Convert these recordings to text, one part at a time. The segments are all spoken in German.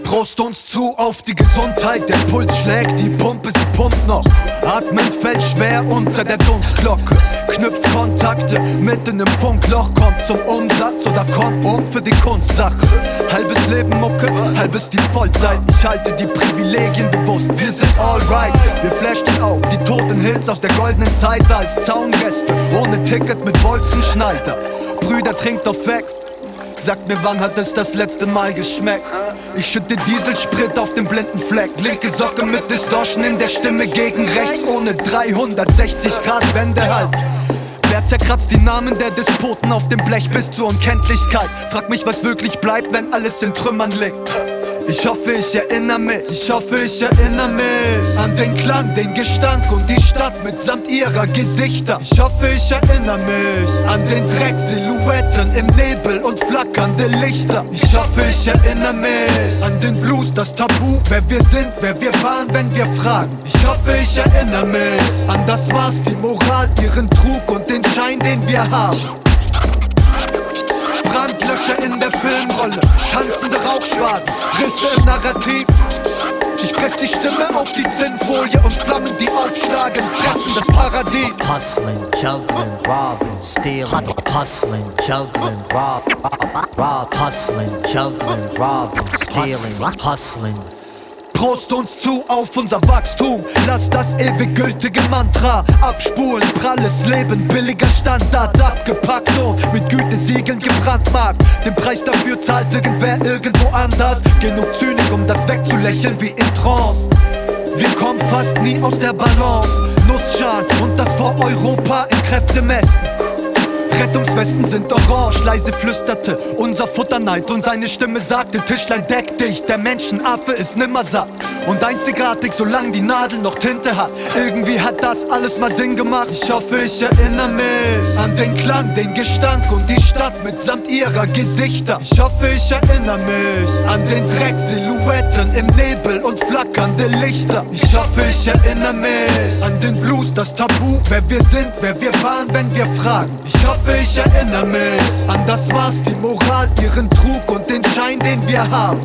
Prost uns zu auf die Gesundheit, der Puls schlägt, die Pumpe, sie pumpt noch. Atmen fällt schwer unter der Dunstglocke. Knüpft Kontakte mitten im Funkloch, kommt zum Umsatz oder kommt um für die Kunstsache. Halbes Leben Mucke, halbes die Vollzeit. Ich halte die Privilegien bewusst, wir sind alright. Wir flashen auf die toten Hits aus der goldenen Zeit als Zaungäste, ohne Ticket mit Bolzenschneider. Brüder, trinkt auf Facts. Sagt mir, wann hat es das letzte Mal geschmeckt? Ich schütte Dieselsprit auf den blinden Fleck. Linke Socke mit Distortion in der Stimme gegen rechts. Ohne 360 Grad Wendehals. Wer zerkratzt die Namen der Despoten auf dem Blech bis zur Unkenntlichkeit? Frag mich, was wirklich bleibt, wenn alles in Trümmern liegt. Ich hoffe, ich erinnere mich, an den Klang, den Gestank und die Stadt mitsamt ihrer Gesichter. Ich hoffe, ich erinnere mich an den Dreck, Silhouetten im Nebel und flackernde Lichter. Ich hoffe, ich erinnere mich an den Blues, das Tabu, wer wir sind, wer wir waren, wenn wir fragen. Ich hoffe, ich erinnere mich an das Maß, die Moral, ihren Trug und den Schein, den wir haben. Brandlöcher in der Filmrolle, tanzende Rauchschwaden, Risse im Narrativ. Ich press die Stimme auf die Zinnfolie und Flammen, die aufschlagen, fressen das Paradies. Hustling, juggling, robbing, stealing. Hustling, juggling, rob, hustling, juggling, robbing, stealing. Hustling. Prost uns zu auf unser Wachstum. Lass das ewig gültige Mantra abspulen. Pralles Leben, billiger Standard, abgepackt und mit Gütesiegeln gebrandmarkt. Den Preis dafür zahlt irgendwer irgendwo anders. Genug Zynik, um das wegzulächeln wie in Trance. Wir kommen fast nie aus der Balance. Nussschalen und das vor Europa in Kräfte messen. Rettungswesten sind orange, leise flüsterte unser Futterneid und seine Stimme sagte: Tischlein, deck dich, der Menschenaffe ist nimmer satt und einzigartig, solange die Nadel noch Tinte hat. Irgendwie hat das alles mal Sinn gemacht. Ich hoffe, ich erinnere mich an den Klang, den Gestank und die Stadt mitsamt ihrer Gesichter. Ich hoffe, ich erinnere mich an den Dreck, Silhouetten im Nebel und flackernde Lichter. Ich hoffe, ich erinnere mich an den Blues, das Tabu, wer wir sind, wer wir waren, wenn wir fragen. Ich hoffe, ich erinnere mich an das Maß, die Moral, ihren Trug und den Schein, den wir haben.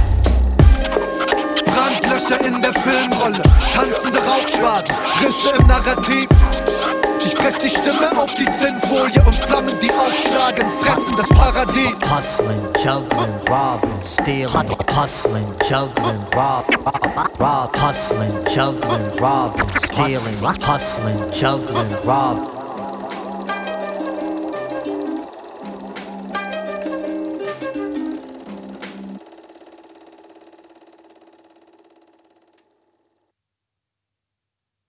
Brandlöcher in der Filmrolle, tanzende Rauchschwaden, Risse im Narrativ. Ich press die Stimme auf die Zinnfolie und Flammen, die aufschlagen, fressen das Paradies. Hustling, juggling, robbing, stealing. Hustling, juggling, rob, hustling, juggling, robbing, stealing. Hustling, juggling, rob.